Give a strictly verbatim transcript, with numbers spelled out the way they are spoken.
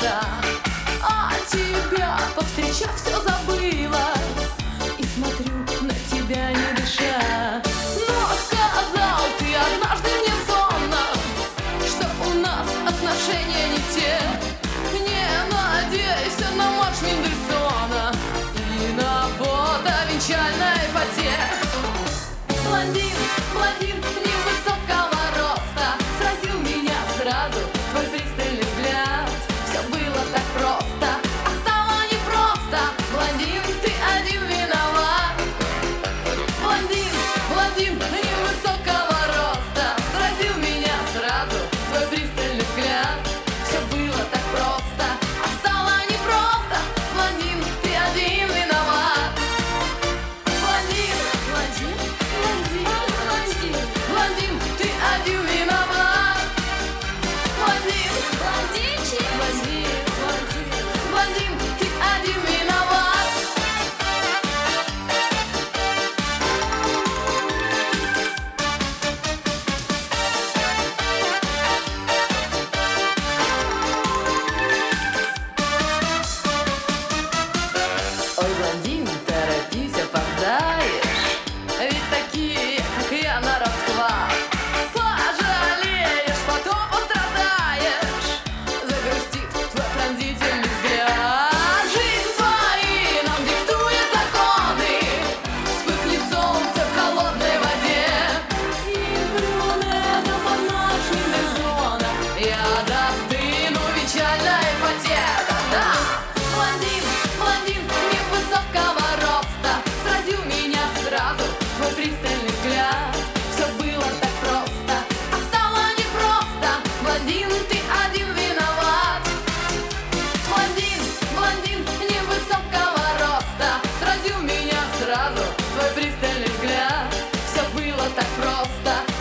душа, а тебя повстречав все забыла. И смотрю на тебя не дыша. Но сказал ты однажды мне сонно, что у нас отношения не те. Не надейся на марш Мендельсона и на фото венчальной поте. Блондин, блондин невысокого роста, сразил меня сразу твой пристальный взгляд. Все было так просто, а стало непросто. Блондин, ты один виноват. Блондин, блондин невысокого роста, сразил меня сразу твой пристальный взгляд. Все было так просто, а стало непросто. Блондин, ты один виноват. Блондин, блондин, блондин, блондин, блондин, ты один виноват. Блондин, блондинчик, блондин, блондин, блондин, ты один виноват. Ой, блондин, торопись, опоздаешь, ведь такие, как я, на расклад. Пожалеешь, потом пострадаешь, загрустит твой пронзительный взгляд. Жизнь свои нам диктует законы, вспыхнет солнце в холодной воде. И брюнета под наш Мендельсона я застыну в печальной поте. Да-да. Блондин, блондин невысокого роста, сразил меня сразу твой пристальный взгляд. Все было так просто, а стало непросто. Блондин, ты один виноват. Блондин, блондин невысокого роста, сразил меня сразу твой пристальный взгляд. Все было так просто,